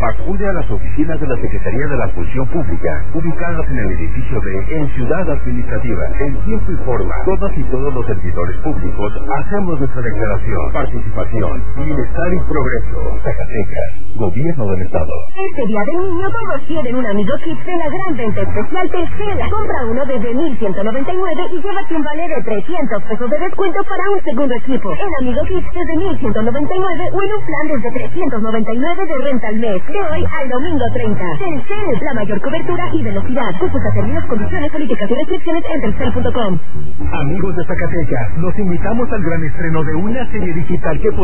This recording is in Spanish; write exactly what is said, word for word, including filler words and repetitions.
Acude a las oficinas de la Secretaría de la Función Pública, ubicadas en el edificio de En Ciudad Administrativa. En tiempo y forma, todas y todos los servidores públicos hacemos nuestra declaración. Participación, bienestar y progreso. Zacatecas, Gobierno del Estado. Este día del niño todos quieren un Amigo Kit de la gran venta especial Telcel. Compra uno desde mil ciento noventa y nueve y llévate un vale de trescientos pesos de descuento para un segundo equipo. El Amigo Kit desde mil ciento noventa y nueve o en un plan desde trescientos noventa y nueve de renta al mes. De hoy al domingo treinta. Telcel, la mayor cobertura y velocidad. Consulta términos, condiciones, políticas y restricciones en telcel punto com. Amigos de Zacatecas, los invitamos al gran estreno de una serie digital que